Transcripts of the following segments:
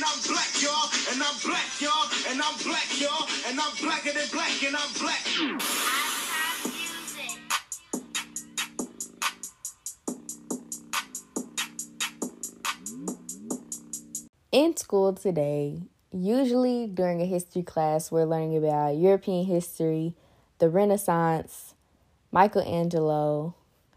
and I'm black, y'all, and I'm black, y'all, and I'm black, y'all, and I'm blacker than black, and I'm black. In school today, usually during a history class, we're learning about European history, the Renaissance, Michelangelo,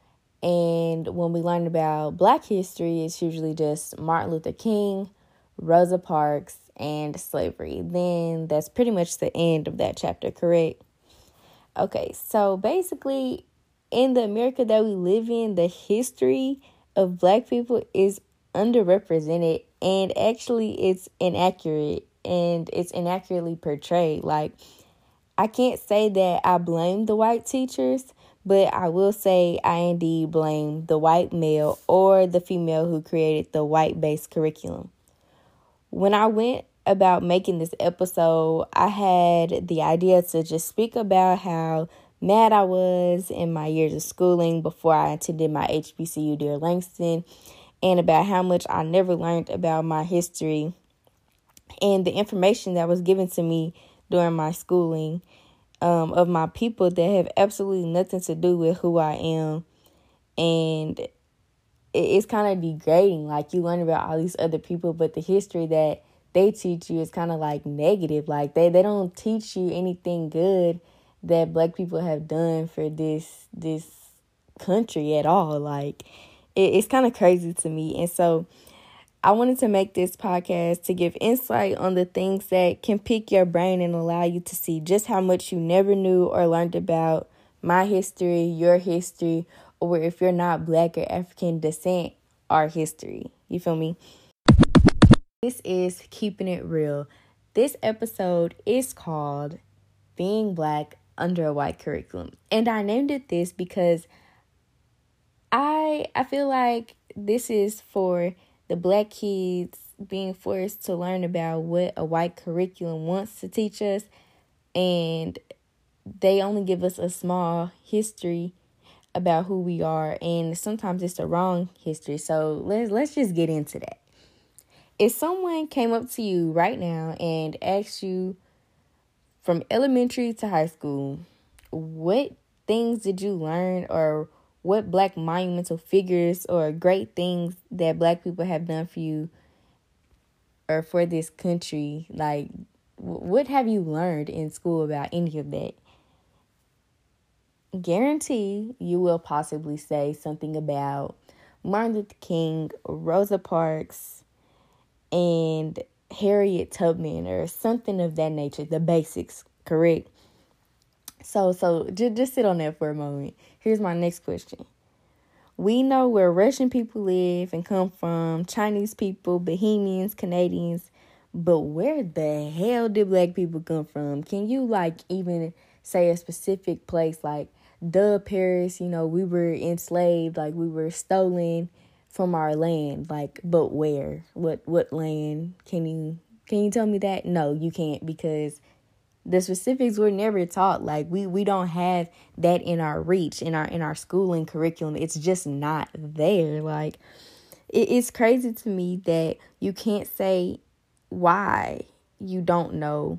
and when we learn about Black history, it's usually just Martin Luther King, Rosa Parks, and slavery. Then that's pretty much the end of that chapter, correct? Okay, so basically, in the America that we live in, the history of Black people is underrepresented, and actually it's inaccurate, and it's inaccurately portrayed. Like, I can't say that I blame the white teachers, but I will say I indeed blame the white male or the female who created the white-based curriculum. When I went about making this episode, I had the idea to just speak about how mad I was in my years of schooling before I attended my HBCU Dear Langston, and about how much I never learned about my history and the information that was given to me during my schooling of my people that have absolutely nothing to do with who I am. And it's kind of degrading. Like, you learn about all these other people, but the history that they teach you is kind of like negative. Like, they don't teach you anything good that Black people have done for this country at all. Like, it's kind of crazy to me. And so I wanted to make this podcast to give insight on the things that can pick your brain and allow you to see just how much you never knew or learned about my history, your history, or if you're not Black or African descent, our history. You feel me? This is Keeping It Real. This episode is called Being Black Under a White Curriculum. And I named it this because I feel like this is for the Black kids being forced to learn about what a white curriculum wants to teach us, and they only give us a small history about who we are, and sometimes it's the wrong history. So let's just get into that. If someone came up to you right now and asked you from elementary to high school, what things did you learn, or what Black monumental figures or great things that Black people have done for you or for this country, like, what have you learned in school about any of that? Guarantee you will possibly say something about Martin Luther King, Rosa Parks, and Harriet Tubman, or something of that nature, the basics, correct? So just sit on that for a moment. Here's my next question. We know where Russian people live and come from, Chinese people, Bohemians, Canadians, but where the hell did Black people come from? Can you, like, even say a specific place, like, Paris, we were enslaved, like, we were stolen from our land, like, but where? What land? Can you tell me that? No, you can't, because the specifics were never taught. Like, we don't have that in our reach, in our schooling curriculum. It's just not there. Like, it's crazy to me that you can't say why you don't know,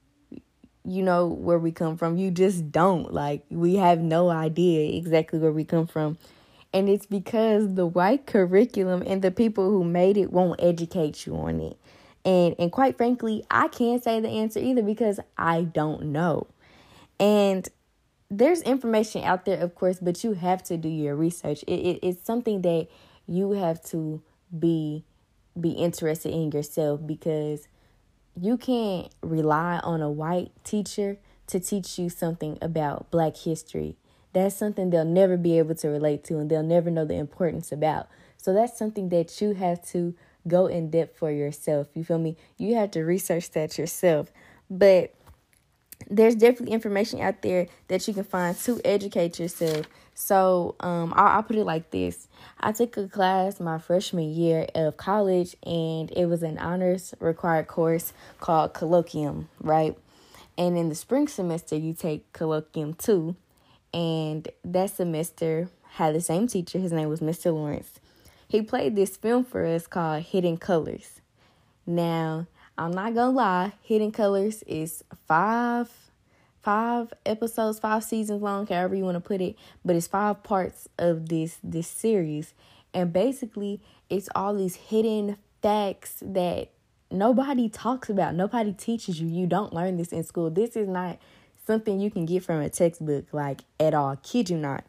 where we come from. You just don't. Like, we have no idea exactly where we come from. And it's because the white curriculum and the people who made it won't educate you on it. And quite frankly, I can't say the answer either because I don't know. And there's information out there, of course, but you have to do your research. It's something that you have to be interested in yourself, because you can't rely on a white teacher to teach you something about Black history. That's something they'll never be able to relate to, and they'll never know the importance about. So that's something that you have to go in depth for yourself. You feel me? You have to research that yourself. But there's definitely information out there that you can find to educate yourself. So I'll put it like this. I took a class my freshman year of college, and it was an honors required course called Colloquium, right? And in the spring semester, you take Colloquium 2. And that semester had the same teacher. His name was Mr. Lawrence. He played this film for us called Hidden Colors. Now, I'm not gonna lie, Hidden Colors is five episodes, 5 seasons long, however you want to put it, but it's 5 parts of this series. And basically it's all these hidden facts that nobody talks about, nobody teaches you. You don't learn this in school. This is not something you can get from a textbook, like, at all. Kid you not.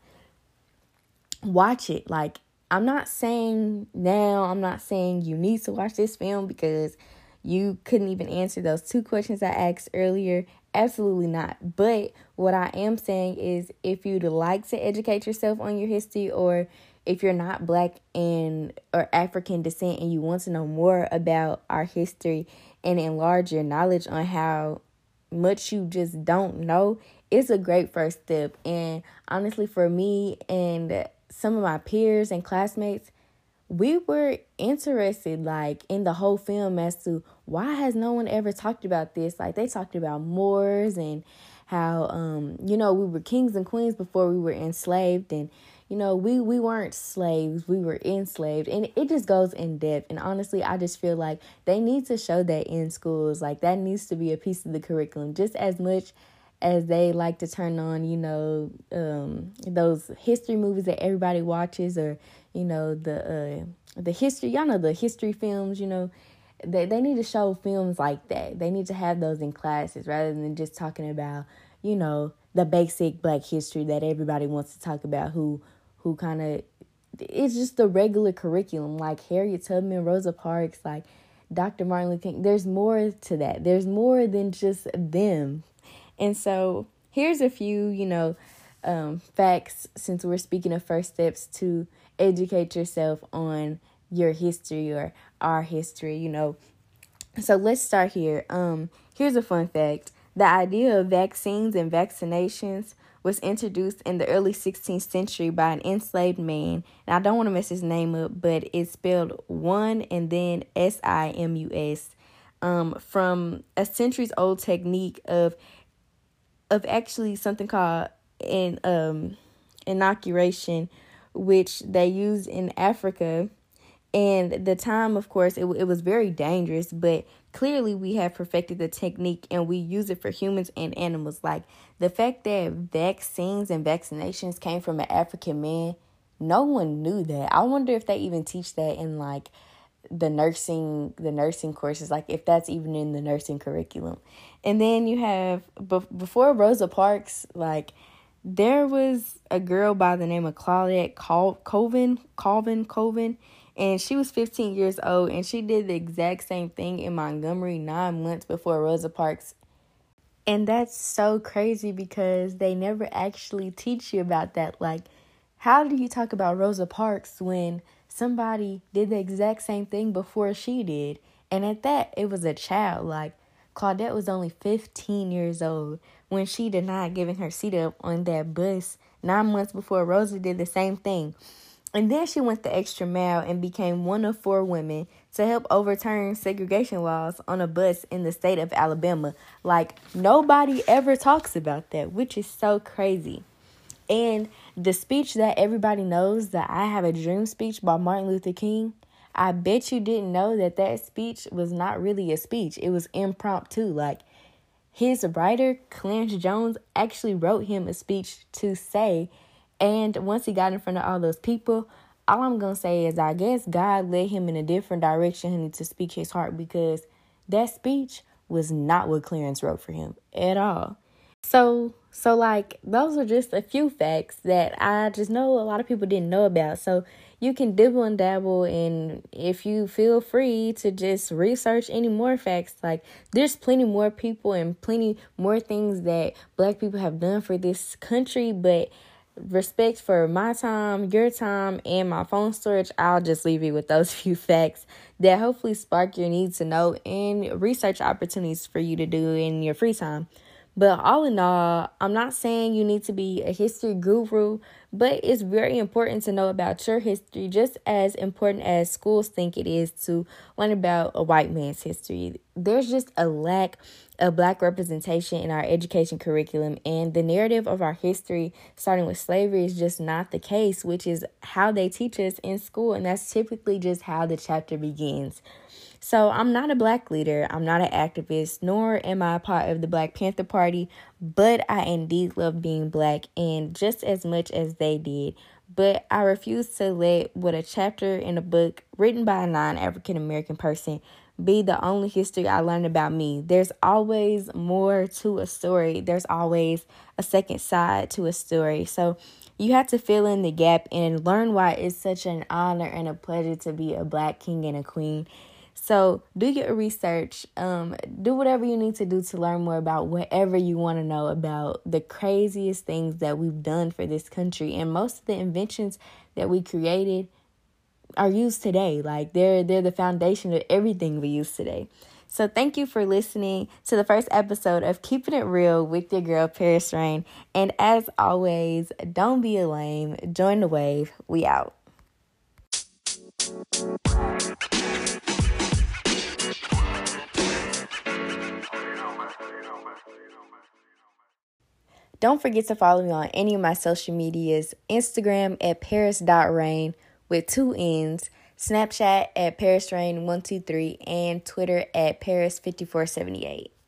Watch it. Like, I'm not saying you need to watch this film because you couldn't even answer those 2 questions I asked earlier. Absolutely not. But what I am saying is, if you'd like to educate yourself on your history, or if you're not Black or African descent and you want to know more about our history and enlarge your knowledge on how much you just don't know, it's a great first step. And honestly, for me and some of my peers and classmates, we were interested, like, in the whole film as to why has no one ever talked about this. Like, they talked about Moors and how, we were kings and queens before we were enslaved. And, we weren't slaves, we were enslaved. And it just goes in depth. And honestly, I just feel like they need to show that in schools. Like, that needs to be a piece of the curriculum just as much as they like to turn on, those history movies that everybody watches, or, the history, the history films, they need to show films like that. They need to have those in classes rather than just talking about, the basic Black history that everybody wants to talk about, who kind of, it's just the regular curriculum, like Harriet Tubman, Rosa Parks, like Dr. Martin Luther King. There's more to that. There's more than just them. And so here's a few, facts, since we're speaking of first steps to educate yourself on your history or our history, So let's start here. Here's a fun fact. The idea of vaccines and vaccinations was introduced in the early 16th century by an enslaved man. And I don't want to mess his name up, but it's spelled one and then Simus, from a centuries old technique of actually something called an inoculation, which they used in Africa. And the time, of course, it was very dangerous, but clearly we have perfected the technique and we use it for humans and animals. Like, the fact that vaccines and vaccinations came from an African man, no one knew that. I wonder if they even teach that in, like, the nursing courses, like, if that's even in the nursing curriculum. And then you have, before Rosa Parks, like, there was a girl by the name of Claudette Colvin, and she was 15 years old, and she did the exact same thing in Montgomery 9 months before Rosa Parks. And that's so crazy because they never actually teach you about that. Like, how do you talk about Rosa Parks when somebody did the exact same thing before she did? And at that, it was a child. Like, Claudette was only 15 years old when she denied giving her seat up on that bus 9 months before Rosa did the same thing. And then she went the extra mile and became one of 4 women to help overturn segregation laws on a bus in the state of Alabama. Like, nobody ever talks about that, which is so crazy. And the speech that everybody knows, the I Have a Dream speech by Martin Luther King, I bet you didn't know that speech was not really a speech. It was impromptu. Like, his writer, Clarence Jones, actually wrote him a speech to say. And once he got in front of all those people, all I'm going to say is I guess God led him in a different direction to speak his heart, because that speech was not what Clarence wrote for him at all. So like, those are just a few facts that I just know a lot of people didn't know about. So you can dibble and dabble, and if you feel free to just research any more facts, like, there's plenty more people and plenty more things that Black people have done for this country, but respect for my time, your time, and my phone storage, I'll just leave you with those few facts that hopefully spark your need to know and research opportunities for you to do in your free time. But all in all, I'm not saying you need to be a history guru, But it's very important to know about your history, just as important as schools think it is to learn about a white man's history. There's just a lack of Black representation in our education curriculum, and the narrative of our history, starting with slavery, is just not the case, which is how they teach us in school, and that's typically just how the chapter begins. So I'm not a Black leader, I'm not an activist, nor am I a part of the Black Panther Party, but I indeed love being Black, and just as much as they did. But I refuse to let what a chapter in a book written by a non-African American person be the only history I learned about me. There's always more to a story. There's always a second side to a story. So you have to fill in the gap and learn why it's such an honor and a pleasure to be a Black king and a queen. So do your research, do whatever you need to do to learn more about whatever you want to know about the craziest things that we've done for this country. And most of the inventions that we created are used today. Like they're the foundation of everything we use today. So thank you for listening to the first episode of Keeping It Real with your girl, Paris Rain. And as always, don't be a lame. Join the wave. We out. Don't forget to follow me on any of my social medias. Instagram at paris.rain with 2 N's. Snapchat at parisrain123 and Twitter at paris5478.